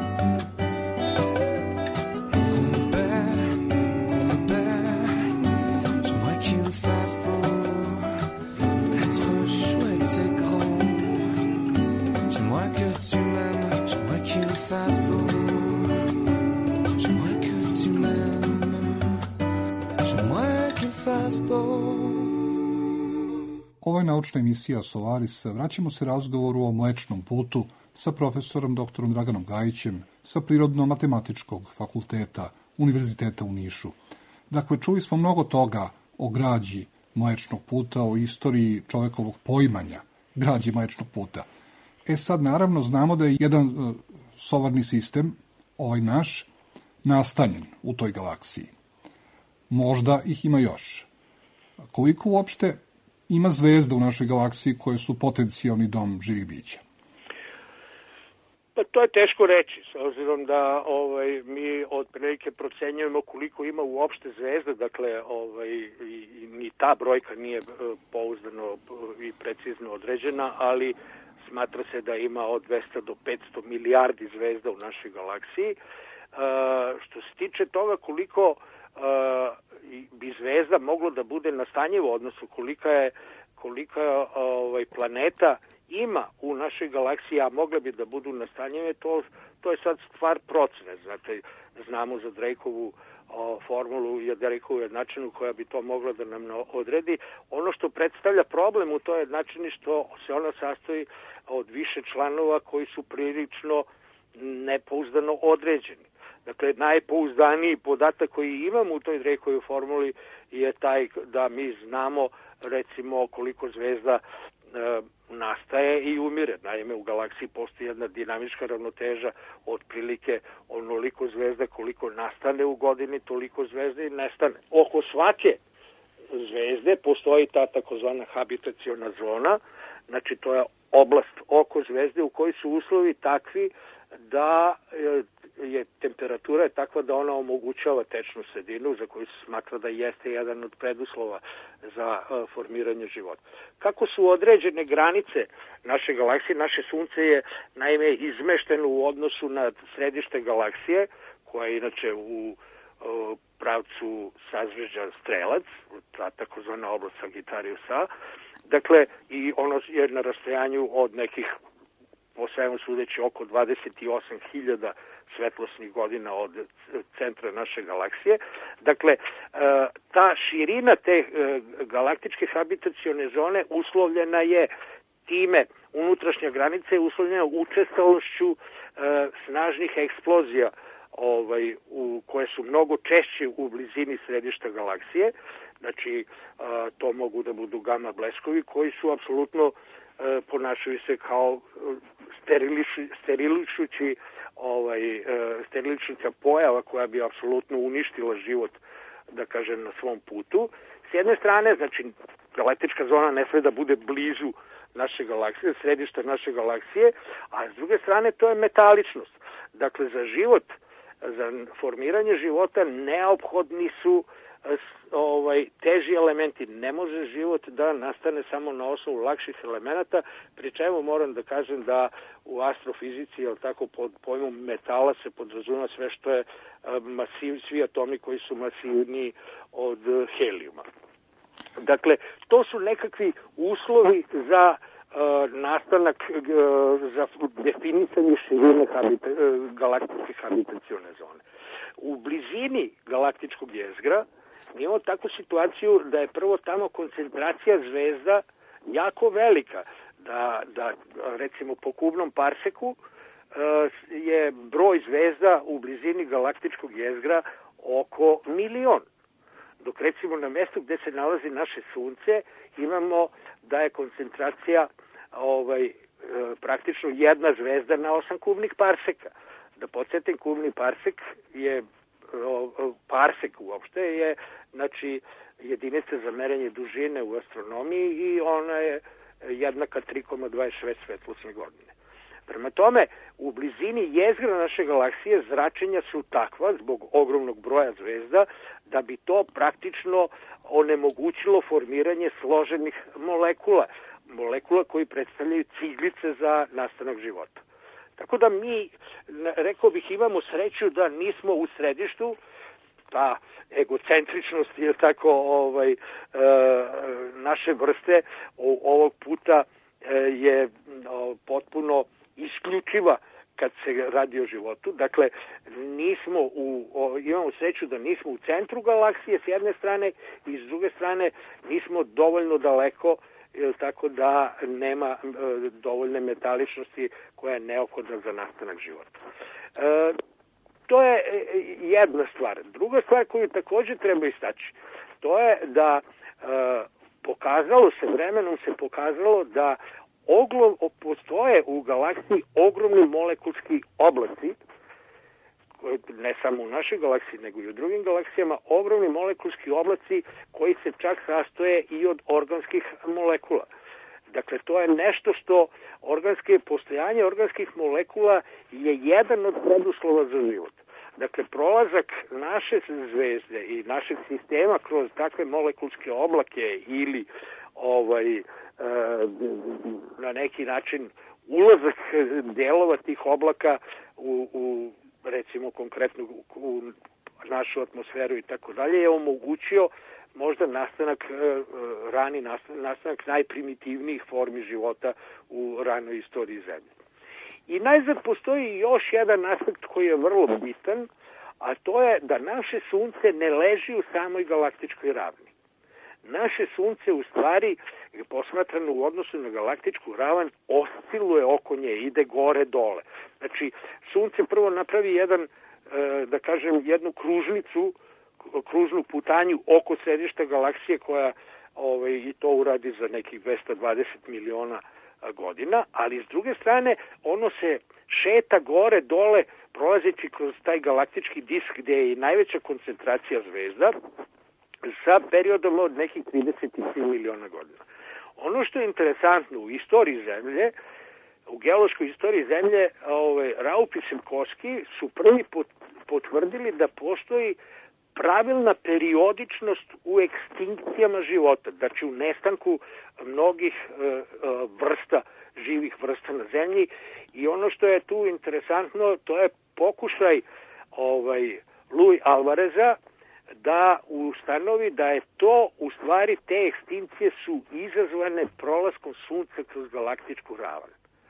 S5: Ovo je naučna emisija Solaris. Vraćamo se razgovoru o Mlečnom putu sa profesorom doktorom Draganom Gajićem sa Prirodno-matematičkog fakulteta Univerziteta u Nišu. Dakle, čuli smo mnogo toga o građi Mlečnog puta, o istoriji čovekovog poimanja građe Mlečnog puta. E sad, naravno, znamo da je jedan uh, solarni sistem, ovaj naš, nastanjen u toj galaksiji. Možda ih ima još. Koliko uopšte ima zvezda u našoj galaksiji koje su potencijalni dom živih bića?
S3: Pa to je teško reći, s obzirom da ovaj, mi otprilike procenjujemo koliko ima uopšte zvezda, dakle ovaj, i, i, ni ta brojka nije pouzdano i precizno određena, ali smatra se da ima od dvesta do petsto milijardi zvezda u našoj galaksiji. Uh, što se tiče toga koliko uh, bi zvezda moglo da bude nastanjivo, odnosno kolika je kolika ovaj, planeta ima u našoj galaksiji, a mogle bi da budu nastanjive, to, to je sad stvar procene. Znate, znamo za Drakeovu o, formulu i Drakeovu jednačinu koja bi to mogla da nam odredi. Ono što predstavlja problem u toj jednačini što se ona sastoji od više članova koji su prilično nepouzdano određeni. Dakle, najpouzdaniji podatak koji imamo u toj Drakeovoj formuli je taj da mi znamo recimo koliko zvezda e, nastaje i umire. Naime, u galaksiji postoji jedna dinamička ravnoteža, otprilike onoliko zvezda koliko nastane u godini, toliko zvezda i nestane. Oko svake zvezde postoji ta takozvana habitaciona zona, znači to je oblast oko zvezde u kojoj su uslovi takvi da je temperatura je takva da ona omogućava tečnu sredinu za koju se smatra da jeste jedan od preduslova za uh, formiranje života. Kako su određene granice naše galaksije? Naše sunce je naime izmešteno u odnosu na središte galaksije, koja je inače u uh, pravcu sazvežđa Strelac, ta takozvana oblast Sagittariusa. Dakle, i ono je na rastojanju od nekih, po svemu sudeći, oko dvadeset osam hiljada svetlosnih godina od centra naše galaksije. Dakle, ta širina te galaktičke habitacione zone uslovljena je time, unutrašnja granica je uslovljena učestalošću snažnih eksplozija ovaj, u, koje su mnogo češće u blizini središta galaksije. Znači, to mogu da budu gama bleskovi koji su apsolutno ponašaju se kao sterilišu, sterilišući ovaj, sterilišuća pojava koja bi apsolutno uništila život, da kažem, na svom putu. S jedne strane, znači, galaktička zona ne sme da bude blizu naše galaksije, središta naše galaksije, a s druge strane to je metaličnost. Dakle, za život, za formiranje života neophodni su ovaj, teži elementi. Ne može život da nastane samo na osnovu lakših elemenata, pri čemu moram da kažem da u astrofizici, jel tako, pod pojmom metala se podrazumeva sve što je masiv, svi atomi koji su masivniji od helijuma. Dakle, to su nekakvi uslovi za uh, nastanak, uh, za definisanje širine habita, uh, galaktičke habitacione zone. U blizini galaktičkog jezgra mi imamo takvu situaciju da je prvo tamo koncentracija zvezda jako velika, da, da recimo po kubnom parseku uh, je broj zvezda u blizini galaktičkog jezgra oko milion. Dok recimo na mjestu gdje se nalazi naše sunce imamo da je koncentracija ovaj, e, praktično jedna zvezda na osam kubnih parseka. Da podsjetim, kubni parsek je o, parsek uopšte je znači jedinica za merenje dužine u astronomiji i ona je jednaka tri zarez dvadeset šest svetlosne godine. Prema tome, u blizini jezgra naše galaksije zračenja su takva zbog ogromnog broja zvezda da bi to praktično onemogućilo formiranje složenih molekula, molekula koji predstavljaju ciglice za nastanak života. Tako da mi, rekao bih, imamo sreću da nismo u središtu, ta egocentričnost je tako ovaj, e, naše vrste ovog puta e, je o, potpuno isključiva kad se radi o životu. Dakle, nismo u, o, imamo sreću da nismo u centru galaksije s jedne strane i s druge strane nismo dovoljno daleko, tako da nema e, dovoljne metaličnosti koja je neophodna za nastanak života. E, to je jedna stvar. Druga stvar koju također treba istaći, to je da e, pokazalo se, vremenom se pokazalo da oglo, postoje u galaksiji ogromni molekulski oblaci, ne samo u našoj galaksiji, nego i u drugim galaksijama, ogromni molekulski oblaci koji se čak sastoje i od organskih molekula. Dakle, to je nešto što organske postojanje organskih molekula je jedan od preduslova za život. Dakle, prolazak naše zvezde i našeg sistema kroz takve molekulske oblake ili ovaj, e, na neki način ulazak delova tih oblaka u, u recimo konkretno u našu atmosferu i tako dalje je omogućio možda nastanak, rani nastanak najprimitivnijih formi života u ranoj istoriji Zemlje. I najzad postoji još jedan aspekt koji je vrlo bitan, a to je da naše sunce ne leži u samoj galaktičkoj ravni. Naše sunce u stvari, posmatrano u odnosu na galaktičku ravan, osciluje oko nje, ide gore dole. Znači, sunce prvo napravi jedan, da kažem, jednu kružnicu, kružnu putanju oko središta galaksije koja ovaj, i to uradi za nekih dvesta dvadeset miliona godina, ali s druge strane ono se šeta gore dole prolazeći kroz taj galaktički disk gdje je i najveća koncentracija zvezda sa periodom od nekih trideset tri miliona godina. Ono što je interesantno u istoriji Zemlje, u geološkoj istoriji Zemlje, ovaj, Raup i Sepkoski su prvi potvrdili da postoji pravilna periodičnost u ekstinkcijama života, znači u nestanku mnogih e, e, vrsta, živih vrsta na Zemlji. I ono što je tu interesantno, to je pokušaj ovaj, Luis Alvareza da ustanovi da je to, u stvari, te ekstinkcije su izazvane prolaskom Sunca kroz galaktičku ravan,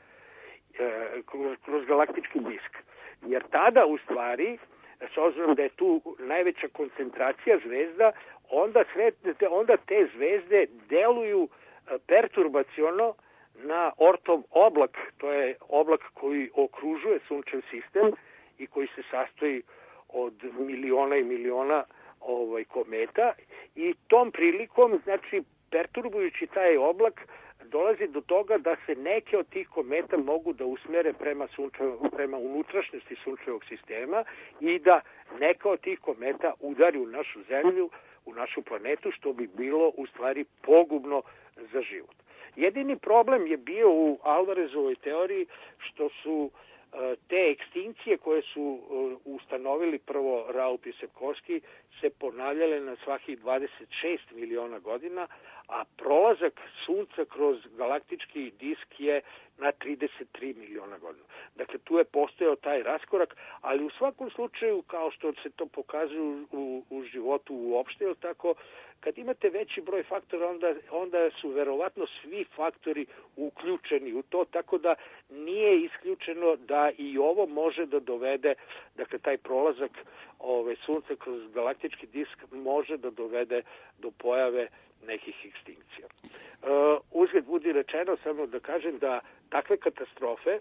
S3: e, kroz, kroz galaktički disk. Jer tada, u stvari, s obzirom da je tu najveća koncentracija zvezda, onda, sve, onda te zvezde deluju perturbaciono na Ortov oblak, to je oblak koji okružuje Sunčev sistem i koji se sastoji od miliona i miliona ovaj, kometa, i tom prilikom, znači, perturbujući taj oblak, dolazi do toga da se neke od tih kometa mogu da usmere prema, sunčev, prema unutrašnjosti Sunčevog sistema i da neka od tih kometa udari u našu Zemlju, u našu planetu, što bi bilo u stvari pogubno za život. Jedini problem je bio u Alvarezovoj teoriji što su uh, te ekstinkcije koje su uh, ustanovili prvo Raup i Sepkoski se ponavljale na svakih dvadeset šest miliona godina, a prolazak Sunca kroz galaktički disk je na trideset tri miliona godina. Dakle, tu je postojao taj raskorak, ali u svakom slučaju, kao što se to pokazuje u, u životu uopšte, ili tako, kad imate veći broj faktora, onda, onda su verovatno svi faktori uključeni u to, tako da nije isključeno da i ovo može da dovede, dakle, taj prolazak ove, Sunca kroz galaktički disk može da dovede do pojave nekih ekstinkcija. Uh, uzgled budi rečeno, samo da kažem da takve katastrofe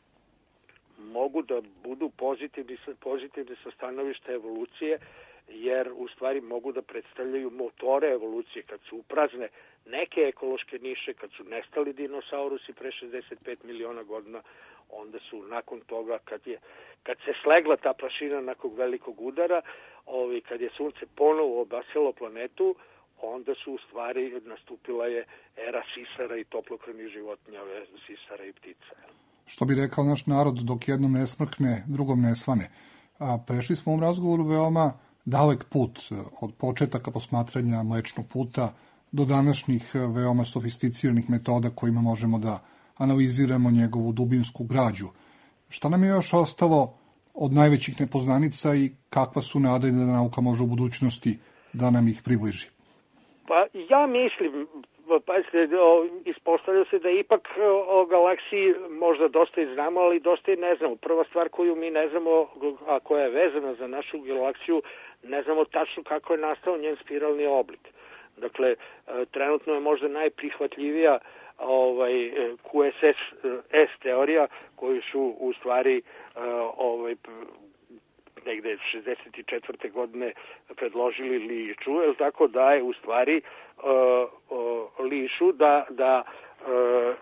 S3: mogu da budu pozitivni, pozitivni sa stanovišta evolucije, jer u stvari mogu da predstavljaju motore evolucije kad su uprazne neke ekološke niše, kad su nestali dinosaurusi pre šezdeset pet miliona godina, onda su nakon toga, kad je kad se slegla ta prašina nakon velikog udara, ovaj, kad je Sunce ponovo obasjalo planetu, onda su u stvari nastupila je era sisara i toplokrvnih životinja, sisara i ptica.
S5: Što bi rekao naš narod, dok jednom ne smrkne, drugom ne svane. A prešli smo u razgovoru veoma dalek put od početaka posmatranja Mlečnog puta do današnjih veoma sofisticiranih metoda kojima možemo da analiziramo njegovu dubinsku građu. Šta nam je još ostalo od najvećih nepoznanica i kakva su nade da nauka može u budućnosti da nam ih približi?
S3: Pa ja mislim, pazite, ispostavlja se da ipak o galaksiji možda dosta i znamo, ali dosta i ne znamo. Prva stvar koju mi ne znamo, a koja je vezana za našu galaksiju, ne znamo tačno kako je nastao njen spiralni oblik. Dakle, trenutno je možda najprihvatljivija ovaj, Q S S teorija, koju su u stvari ovaj, negde šezdeset četvrte godine predložili Lišu, je tako da je u stvari uh, uh, Lišu da, da uh,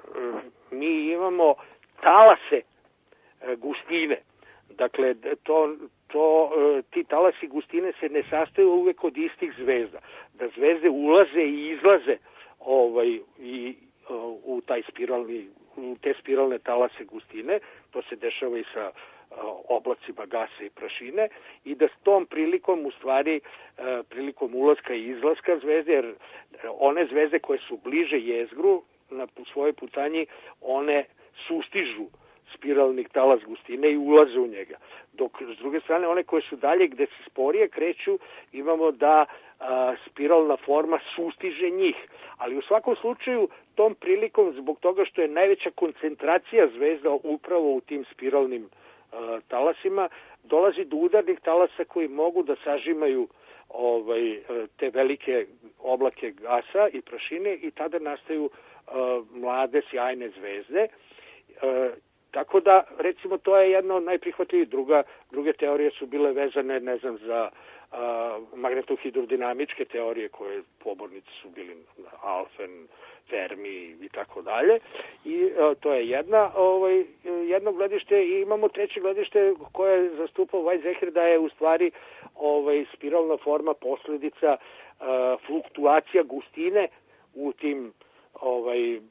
S3: mi imamo talase gustine. Dakle, to, to, ti talasi gustine se ne sastaju uvek od istih zvezda. Da zvezde ulaze i izlaze ovaj, i, u taj spiralni, u te spiralne talase gustine, to se dešava i sa oblacima gasa i prašine, i da s tom prilikom, u stvari, prilikom ulaska i izlaska zvezde, jer one zvezde koje su bliže jezgru na svojoj putanji, one sustižu spiralni talas gustine i ulaze u njega. Dok, s druge strane, one koje su dalje, gde se sporije kreću, imamo da a, spiralna forma sustiže njih. Ali u svakom slučaju, tom prilikom, zbog toga što je najveća koncentracija zvezda upravo u tim spiralnim a, talasima, dolazi do udarnih talasa koji mogu da sažimaju ovaj, te velike oblake gasa i prašine i tada nastaju a, mlade, sjajne zvezde. A, Tako da, recimo, to je jedna od najprihvatljivih. Druga, druge teorije su bile vezane, ne znam, za magnetohidrodinamičke teorije koje pobornici su bili Alfen, Fermi i tako dalje. I a, to je jedna, ovaj, jedno gledište i imamo treće gledište koje je zastupao Weizsäcker, da je u stvari ovaj, spiralna forma posledica a, fluktuacija gustine u tim ovaj,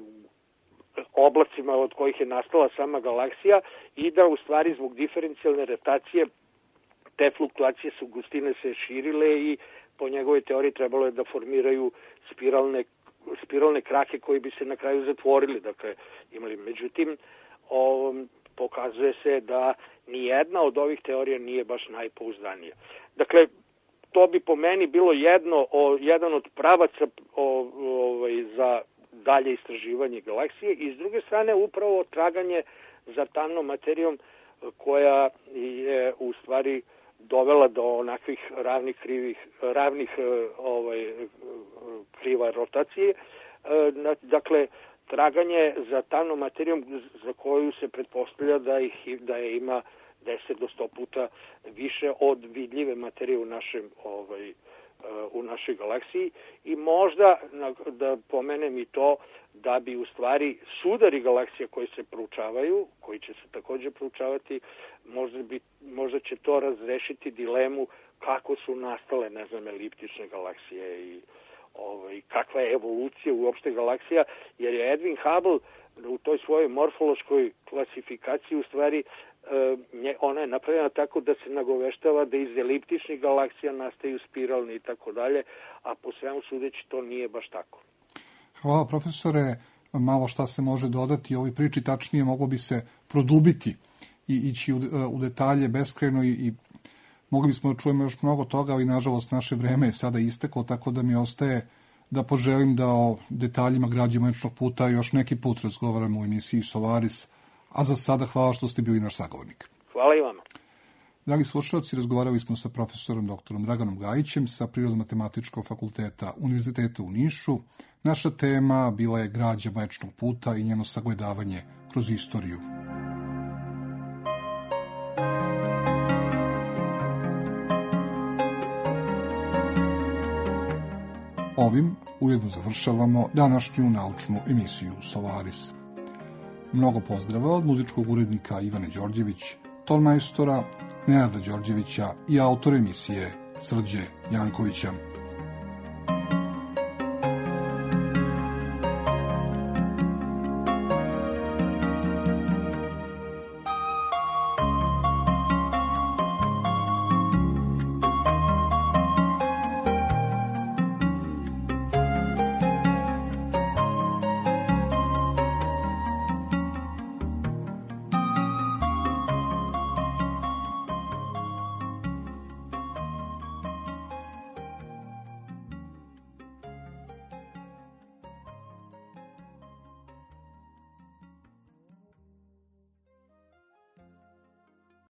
S3: oblacima od kojih je nastala sama galaksija i da u stvari zbog diferencijalne rotacije te fluktuacije su gustine se širile i po njegovoj teoriji trebalo je da formiraju spiralne, spiralne krake koji bi se na kraju zatvorili. Dakle, imali. Međutim, o, pokazuje se da nijedna od ovih teorija nije baš najpouzdanija. Dakle, to bi po meni bilo jedno, o, jedan od pravaca o, ovaj, za dalje istraživanje galaksije i s druge strane upravo traganje za tamnom materijom koja je u stvari dovela do onakvih ravnih krivih, ravnih ovaj, kriva rotacije. Dakle, traganje za tamnom materijom za koju se pretpostavlja da ih da je ima deset do sto puta više od vidljive materije u našem ovaj u našoj galaksiji i možda da pomenem i to da bi u stvari sudari galaksija koji se proučavaju, koji će se također proučavati, možda, bi, možda će to razrešiti dilemu kako su nastale, ne znam, eliptične galaksije i ovaj, kakva je evolucija uopšte galaksija, jer je Edwin Hubble u toj svojoj morfološkoj klasifikaciji u stvari ona je napravljena tako da se nagoveštava da iz eliptičnih galaksija nastaju spiralni i tako dalje, a po svemu sudeći to nije baš tako.
S5: Hvala profesore, malo šta se može dodati ovoj priči, tačnije moglo bi se produbiti i ići u, u detalje beskrajno i, i mogli bismo da čujemo još mnogo toga, ali nažalost naše vreme je sada isteklo, tako da mi ostaje da poželim da o detaljima građe Mlečnog puta još neki put razgovaramo u emisiji Solaris. A za sada hvala što ste bili naš sagovornik.
S3: Hvala i vama.
S5: Dragi slušalci, razgovarali smo sa profesorom doktorom Draganom Gajićem sa Prirodno-matematičkog fakulteta Univerziteta u Nišu. Naša tema bila je građa Mlečnog puta i njeno sagledavanje kroz istoriju. Ovim ujedno završavamo današnju naučnu emisiju Solaris. Mnogo pozdrava od muzičkog urednika Ivane Đorđević, tonmajstora Nenada Đorđevića i autora emisije Srđe Jankovića.